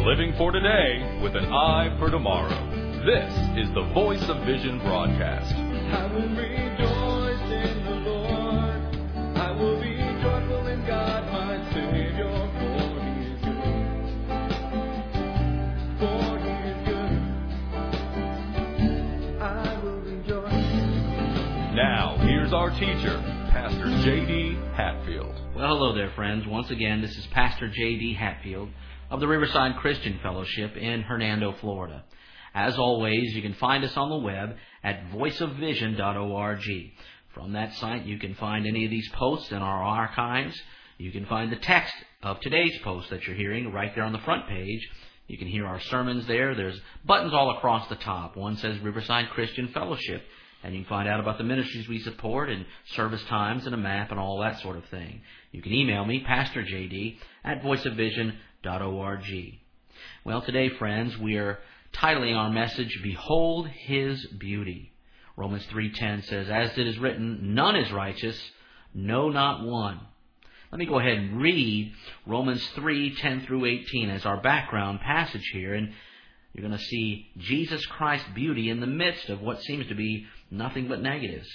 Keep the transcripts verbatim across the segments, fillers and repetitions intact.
Living for today with an eye for tomorrow. This is the Voice of Vision broadcast. I will rejoice in the Lord. I will be joyful in God, my Savior, for He is good. For He is good. I will rejoice. Now, here's our teacher, Pastor J D Hatfield. Well, hello there, friends. Once again, this is Pastor J D Hatfield of the Riverside Christian Fellowship in Hernando, Florida. As always, you can find us on the web at voice of vision dot org. From that site, you can find any of these posts in our archives. You can find the text of today's post that you're hearing right there on the front page. You can hear our sermons there. There's buttons all across the top. One says Riverside Christian Fellowship, and you can find out about the ministries we support and service times and a map and all that sort of thing. You can email me, Pastor J D, at voice of vision dot org. Well, today, friends, we are titling our message, Behold His Beauty. Romans three ten says, As it is written, none is righteous, no, not one. Let me go ahead and read Romans three ten through eighteen as our background passage here, and you're going to see Jesus Christ's beauty in the midst of what seems to be nothing but negatives.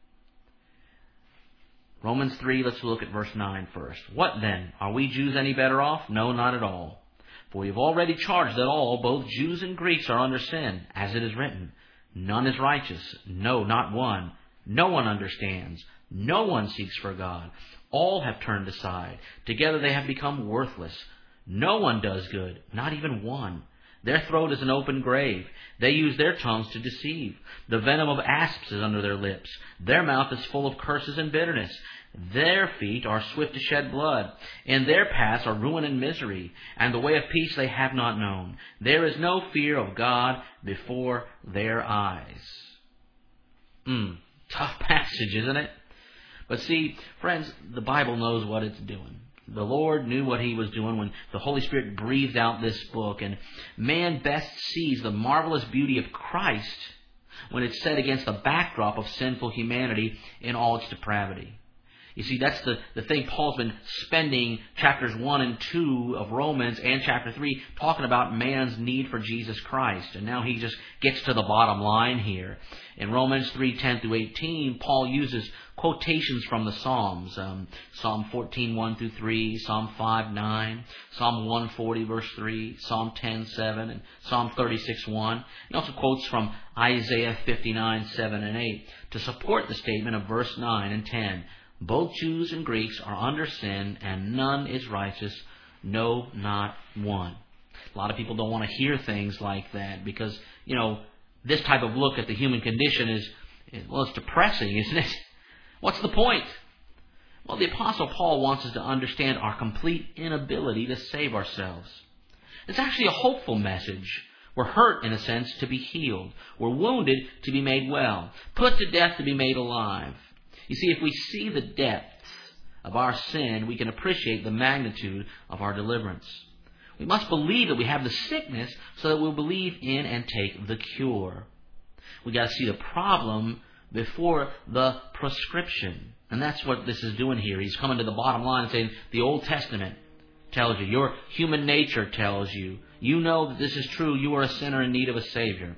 Romans three, let's look at verse nine first. What then? Are we Jews any better off? No, not at all. For we have already charged that all, both Jews and Greeks, are under sin, as it is written. None is righteous, no, not one. No one understands. No one seeks for God. All have turned aside. Together they have become worthless. No one does good, not even one. Their throat is an open grave. They use their tongues to deceive. The venom of asps is under their lips. Their mouth is full of curses and bitterness. Their feet are swift to shed blood. In their paths are ruin and misery, and the way of peace they have not known. There is no fear of God before their eyes. Hmm, tough passage, isn't it? But see, friends, the Bible knows what it's doing. The Lord knew what He was doing when the Holy Spirit breathed out this book, and man best sees the marvelous beauty of Christ when it's set against the backdrop of sinful humanity in all its depravity. You see, that's the, the thing Paul's been spending chapters one and two of Romans and chapter three talking about man's need for Jesus Christ. And now he just gets to the bottom line here. In Romans three ten through eighteen, Paul uses quotations from the Psalms. Um, Psalm fourteen one through three, Psalm five nine, Psalm one forty verse three, Psalm ten seven, and Psalm thirty-six one. He also quotes from Isaiah fifty-nine seven and eight to support the statement of verse nine and ten. Both Jews and Greeks are under sin, and none is righteous, no, not one. A lot of people don't want to hear things like that because, you know, this type of look at the human condition is, well, it's depressing, isn't it? What's the point? Well, the Apostle Paul wants us to understand our complete inability to save ourselves. It's actually a hopeful message. We're hurt, in a sense, to be healed. We're wounded to be made well. Put to death to be made alive. You see, if we see the depths of our sin, we can appreciate the magnitude of our deliverance. We must believe that we have the sickness so that we'll believe in and take the cure. We've got to see the problem before the prescription. And that's what this is doing here. He's coming to the bottom line and saying, the Old Testament tells you, your human nature tells you, you know that this is true, you are a sinner in need of a Savior.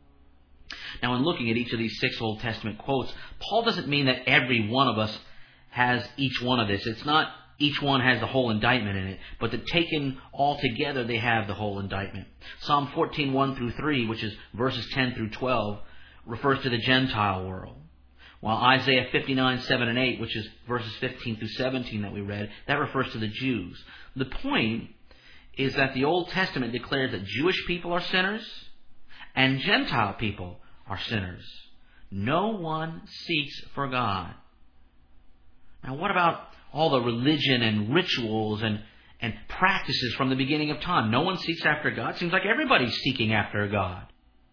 Now, in looking at each of these six Old Testament quotes, Paul doesn't mean that every one of us has each one of this. It's not each one has the whole indictment in it, but that taken all together, they have the whole indictment. Psalm fourteen one through three, which is verses ten through twelve, refers to the Gentile world. While Isaiah fifty-nine seven and eight, which is verses fifteen through seventeen that we read, that refers to the Jews. The point is that the Old Testament declares that Jewish people are sinners and Gentile people are sinners. No one seeks for God. Now, what about all the religion and rituals and, and practices from the beginning of time? No one seeks after God. It seems like everybody's seeking after God.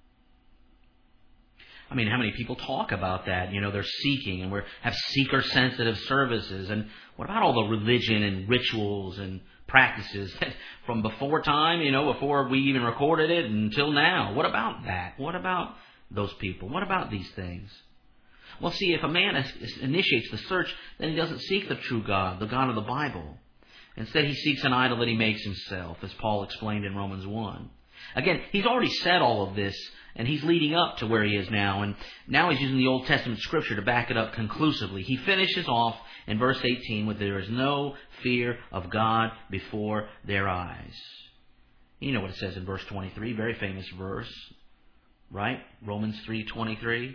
I mean, how many people talk about that? You know, they're seeking, and we have seeker-sensitive services. And what about all the religion and rituals and practices from before time, you know, before we even recorded it until now? What about that? What about those people? What about these things? Well, see, if a man initiates the search, then he doesn't seek the true God, the God of the Bible. Instead, he seeks an idol that he makes himself, as Paul explained in Romans one. Again, he's already said all of this, and he's leading up to where he is now. And now he's using the Old Testament Scripture to back it up conclusively. He finishes off in verse eighteen with, there is no fear of God before their eyes. You know what it says in verse twenty-three, very famous verse, right? Romans three twenty-three.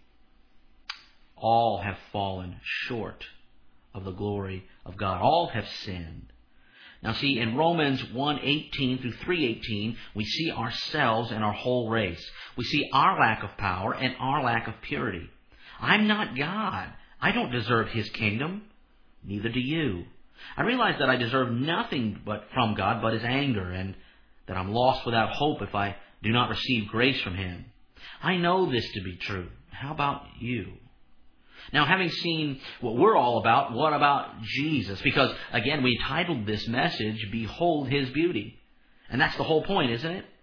All have fallen short of the glory of God. All have sinned. Now see, in Romans one eighteen through three eighteen, we see ourselves and our whole race. We see our lack of power and our lack of purity. I'm not God. I don't deserve His kingdom. Neither do you. I realize that I deserve nothing but from God but His anger, and that I'm lost without hope if I do not receive grace from Him. I know this to be true. How about you? Now, having seen what we're all about, what about Jesus? Because, again, we titled this message, Behold His Beauty. And that's the whole point, isn't it?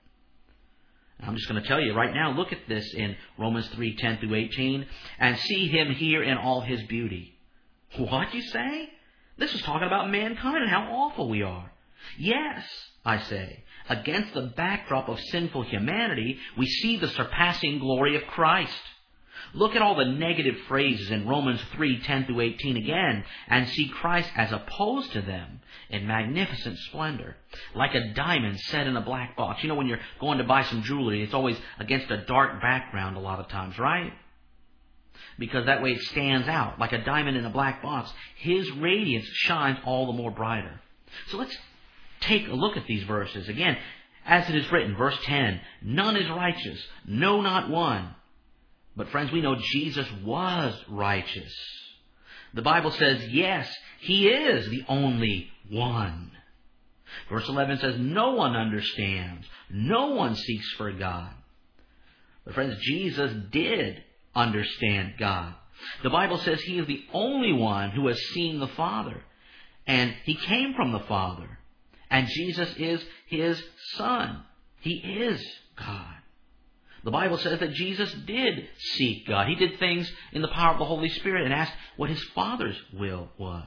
I'm just going to tell you right now, look at this in Romans three ten through eighteen, and see Him here in all His beauty. What, you say? This is talking about mankind and how awful we are. Yes, I say, against the backdrop of sinful humanity, we see the surpassing glory of Christ. Look at all the negative phrases in Romans three ten through eighteen again, and see Christ as opposed to them in magnificent splendor, like a diamond set in a black box. You know, when you're going to buy some jewelry, it's always against a dark background a lot of times, right? Because that way it stands out, like a diamond in a black box. His radiance shines all the more brighter. So let's take a look at these verses. Again, as it is written, verse ten, none is righteous, no, not one. But friends, we know Jesus was righteous. The Bible says, yes, He is the only one. Verse eleven says, no one understands. No one seeks for God. But friends, Jesus did understand God. The Bible says He is the only one who has seen the Father. And He came from the Father. And Jesus is His Son. He is God. The Bible says that Jesus did seek God. He did things in the power of the Holy Spirit and asked what His Father's will was.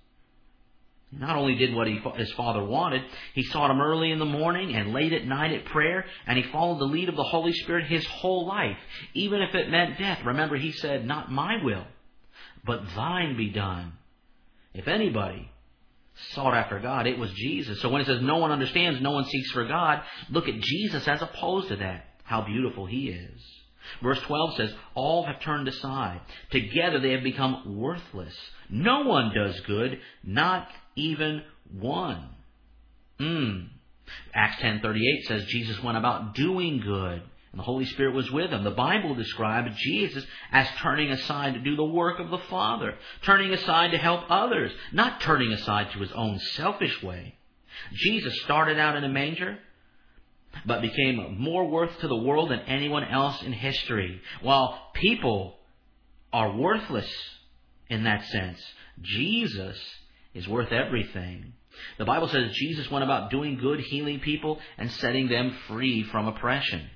He not only did what he, His Father wanted, He sought Him early in the morning and late at night at prayer, and He followed the lead of the Holy Spirit His whole life, even if it meant death. Remember, He said, not my will, but thine be done. If anybody sought after God, it was Jesus. So when it says no one understands, no one seeks for God, look at Jesus as opposed to that. How beautiful He is. Verse twelve says, all have turned aside. Together they have become worthless. No one does good, not even one. Mm. Acts ten thirty-eight says Jesus went about doing good, and the Holy Spirit was with Him. The Bible describes Jesus as turning aside to do the work of the Father, turning aside to help others, not turning aside to His own selfish way. Jesus started out in a manger, but became more worth to the world than anyone else in history. While people are worthless in that sense, Jesus is worth everything. The Bible says Jesus went about doing good, healing people, and setting them free from oppression.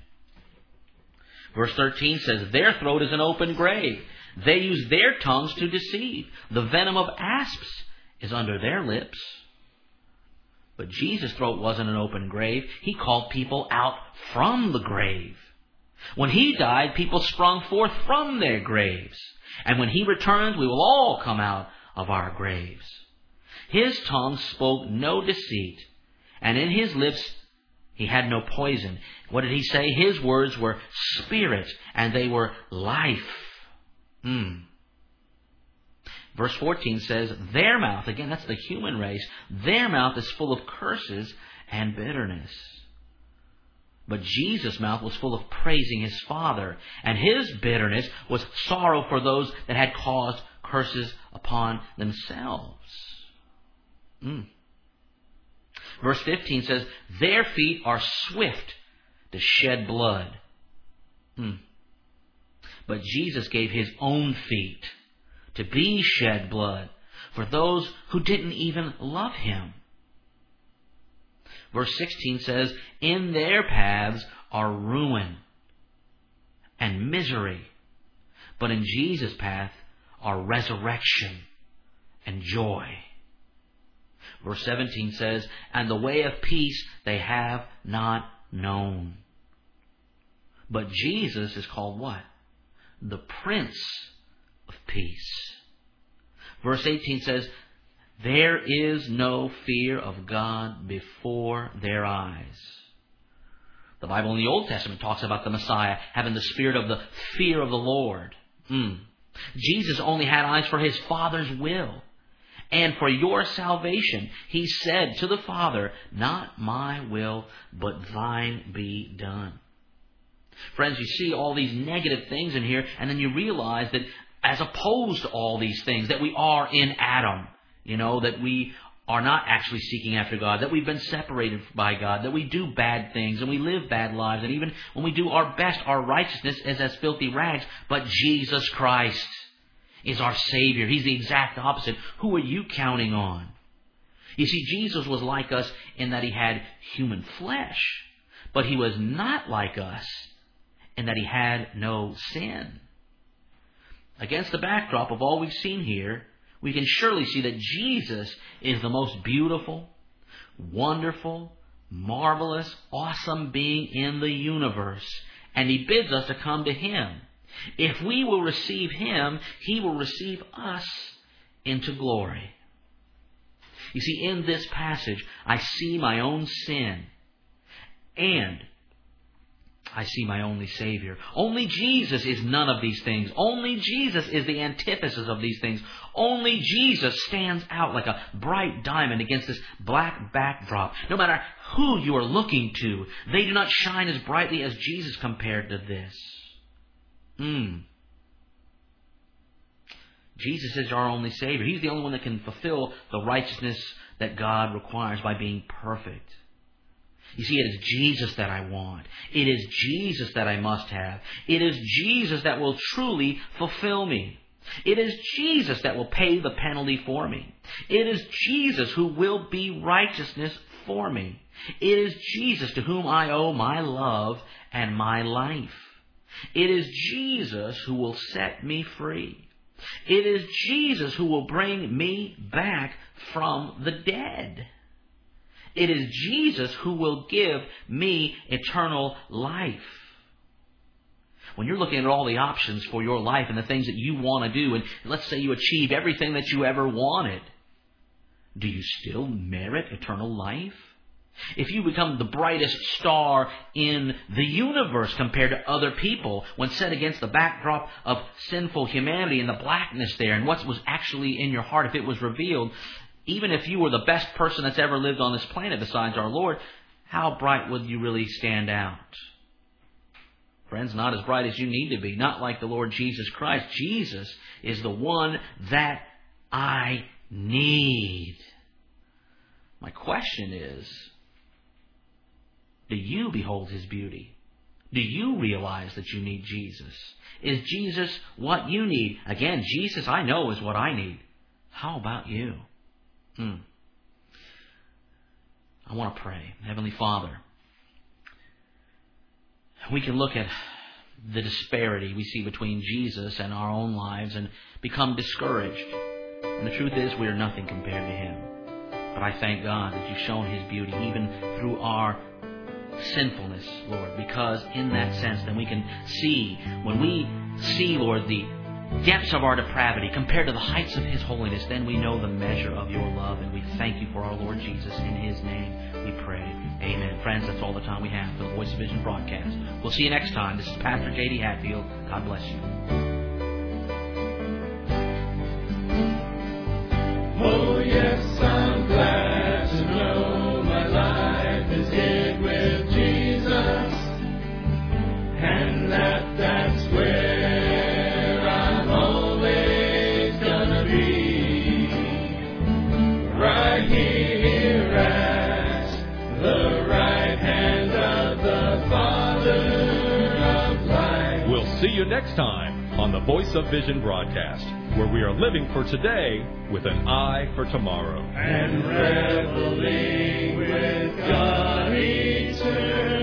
Verse thirteen says, their throat is an open grave. They use their tongues to deceive. The venom of asps is under their lips. But Jesus' throat wasn't an open grave. He called people out from the grave. When He died, people sprung forth from their graves. And when He returns, we will all come out of our graves. His tongue spoke no deceit, and in His lips He had no poison. What did He say? His words were spirit, and they were life. Hmm. Verse fourteen says, their mouth, again, that's the human race, their mouth is full of curses and bitterness. But Jesus' mouth was full of praising His Father, and His bitterness was sorrow for those that had caused curses upon themselves. Mm. Verse fifteen says, their feet are swift to shed blood. Mm. But Jesus gave His own feet to be shed blood for those who didn't even love Him. Verse sixteen says, in their paths are ruin and misery, but in Jesus' path are resurrection and joy. Verse seventeen says, and the way of peace they have not known. But Jesus is called what? The Prince of Peace. Verse eighteen says, there is no fear of God before their eyes. The Bible in the Old Testament talks about the Messiah having the spirit of the fear of the Lord. Mm. Jesus only had eyes for his Father's will. And for your salvation, he said to the Father, not my will, but thine be done. Friends, you see all these negative things in here, and then you realize that as opposed to all these things, that we are in Adam. You know, that we are not actually seeking after God, that we've been separated by God, that we do bad things and we live bad lives, and even when we do our best, our righteousness is as filthy rags. But Jesus Christ is our Savior. He's the exact opposite. Who are you counting on? You see, Jesus was like us in that he had human flesh, but he was not like us in that he had no sin. Against the backdrop of all we've seen here, we can surely see that Jesus is the most beautiful, wonderful, marvelous, awesome being in the universe. And he bids us to come to him. If we will receive him, he will receive us into glory. You see, in this passage, I see my own sin, and I see my only Savior. Only Jesus is none of these things. Only Jesus is the antithesis of these things. Only Jesus stands out like a bright diamond against this black backdrop. No matter who you are looking to, they do not shine as brightly as Jesus compared to this. Hmm. Jesus is our only Savior. He's the only one that can fulfill the righteousness that God requires by being perfect. You see, it is Jesus that I want. It is Jesus that I must have. It is Jesus that will truly fulfill me. It is Jesus that will pay the penalty for me. It is Jesus who will be righteousness for me. It is Jesus to whom I owe my love and my life. It is Jesus who will set me free. It is Jesus who will bring me back from the dead. It is Jesus who will give me eternal life. When you're looking at all the options for your life and the things that you want to do, and let's say you achieve everything that you ever wanted, do you still merit eternal life? If you become the brightest star in the universe compared to other people, when set against the backdrop of sinful humanity and the blackness there and what was actually in your heart, if it was revealed, even if you were the best person that's ever lived on this planet besides our Lord, how bright would you really stand out? Friends, not as bright as you need to be. Not like the Lord Jesus Christ. Jesus is the one that I need. My question is, do you behold his beauty? Do you realize that you need Jesus? Is Jesus what you need? Again, Jesus, I know, is what I need. How about you? Hmm. I want to pray. Heavenly Father, we can look at the disparity we see between Jesus and our own lives and become discouraged. And the truth is, we are nothing compared to him. But I thank God that you've shown his beauty even through our sinfulness, Lord, because in that sense then we can see, when we see, Lord, the depths of our depravity compared to the heights of his holiness, then we know the measure of your love, and we thank you for our Lord Jesus. In his name we pray. Amen. Friends, that's all the time we have for the Voice of Vision broadcast. We'll see you next time. This is Pastor J D Hatfield. God bless you. Oh yes, I'm glad to know my life is hid with Jesus, and that that's where I'm always gonna be, right here at the right hand of the Father of light. We'll see you next time on the Voice of Vision broadcast, where we are living for today with an eye for tomorrow. And reveling with God eternal.